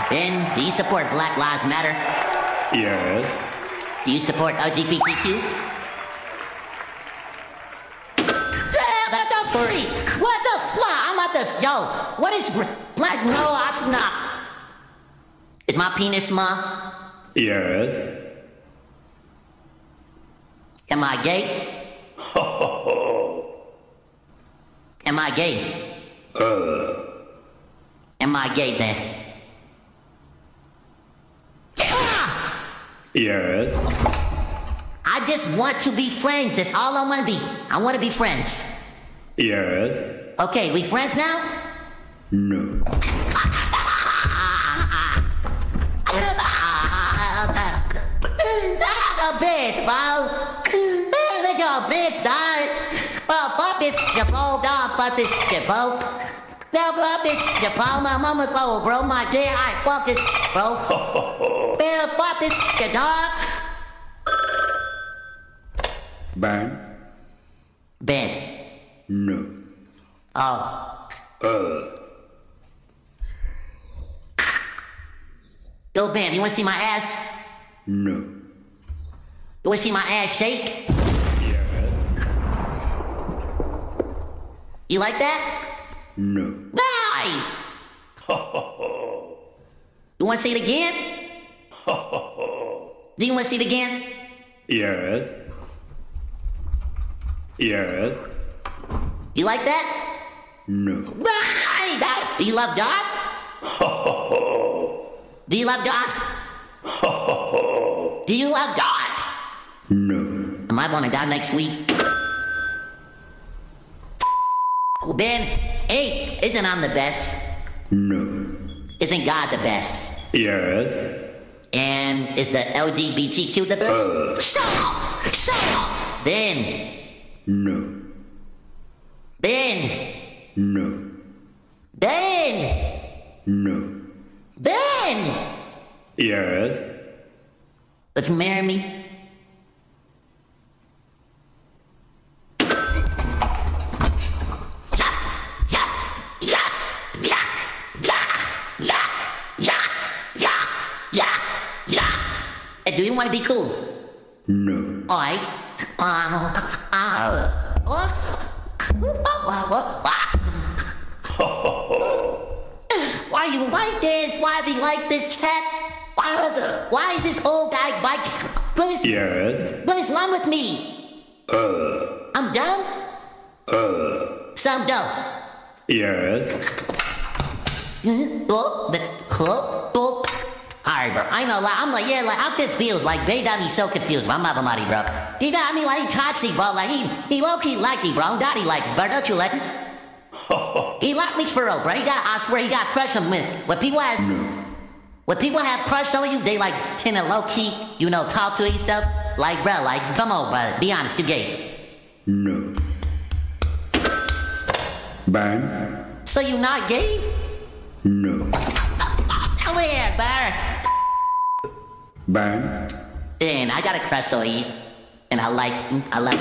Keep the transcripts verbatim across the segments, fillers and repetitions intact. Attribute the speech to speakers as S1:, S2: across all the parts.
S1: Ben, do you support Black Lives Matter?
S2: Yes.
S1: Do you support L G B T Q? What the freak? What the fuck? I'm at this. Yo, what is black? No, I'm not. Is my penis small?
S2: Yes.
S1: Am I gay? Am I gay?
S2: Uh.
S1: Am I gay then?
S2: Yes.
S1: I just want to be friends. That's all I want to be. I want to be friends.
S2: Yes.
S1: Okay, we friends now?
S2: No.
S1: A bitch, bro. Look your bitch, dog. Oh, fuck this, your phone, dog. Fuck this, your phone. Now, fuck this, your phone. My mama's phone, bro. My dear, I fuck this, bro. Man, fuck this, your dog.
S2: Ben.
S1: Ben.
S2: No.
S1: Oh.
S2: Uh.
S1: Yo, Ben, you wanna see my ass?
S2: No.
S1: You wanna see my ass shake?
S2: Yes.
S1: You like that?
S2: No.
S1: Bye! You wanna see it again? Do you wanna see it again?
S2: Yes. Yes.
S1: You like that?
S2: No.
S1: Bye! That- Do you love God? Do you love God? Do you love God?
S2: No.
S1: Am I gonna die next week? Oh, Ben, hey, isn't I'm the best?
S2: No.
S1: Isn't God the best?
S2: Yes.
S1: And is the L G B T Q the best?
S2: Uh.
S1: Shut up! Shut up! Ben!
S2: No.
S1: Ben!
S2: No.
S1: Ben!
S2: No.
S1: Ben!
S2: Yes.
S1: Would you marry me? Do you want to be cool?
S2: No.
S1: Alright. Uh, uh, Why you like this? Why is he like this, chat? Why is it? Why is this old guy like? What is?
S2: Yes.
S1: What is wrong with me?
S2: Uh.
S1: I'm dumb.
S2: Uh.
S1: So I'm dumb.
S2: Yes.
S1: Oh, but oh, oh. Alright, bro. I know, like, I'm like, yeah, like, I'm confused. Like, babe got me so confused. I'm not Marty, bro. He got me like, he toxic, bro. Like, he, he low-key like me, bro. Daddy like me, bro. Don't you like me? He like me for real, bro. He got, I swear, he got crush on me. When people have, when people have crush on you, they like tend to low-key, you know, talk to each stuff. Like, bro, like, come on, bro. Be honest, you gay.
S2: No. Ben.
S1: So you not gay?
S2: No.
S1: Come here, bro.
S2: Ben.
S1: Then I got a crush on you, and I like, I like.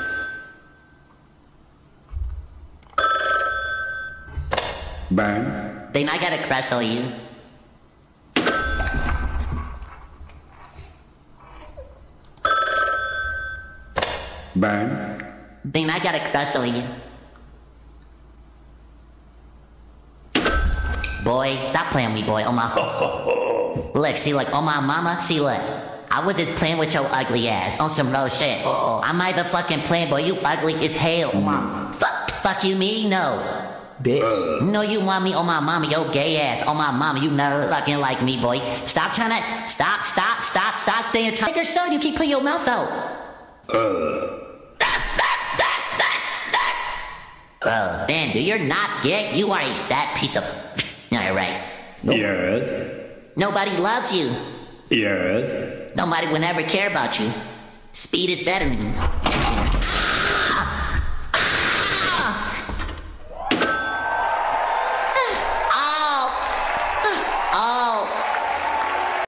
S2: Ben.
S1: Then I got a crush on you.
S2: Ben.
S1: Then I got a crush on you. Boy, stop playing with me, boy. Oh my. Look, see, like, oh my mama. See, look. I was just playing with your ugly ass on some real shit. Oh, I'm not even fucking playing, boy. You ugly as hell. Oh my. Fuck, fuck you, me? No. Bitch. No, you want me on my mama, yo gay ass. On my mama, you never fucking like me, boy. Stop trying to. Stop, stop, stop, stop staying trying. Your son, you keep putting your mouth out.
S2: Uh.
S1: Oh, Ben, dude, you're not gay. You are a fat piece of. Alright. Nope.
S2: Yes.
S1: Nobody loves you.
S2: Yes.
S1: Nobody will ever care about you. Speed is better than you.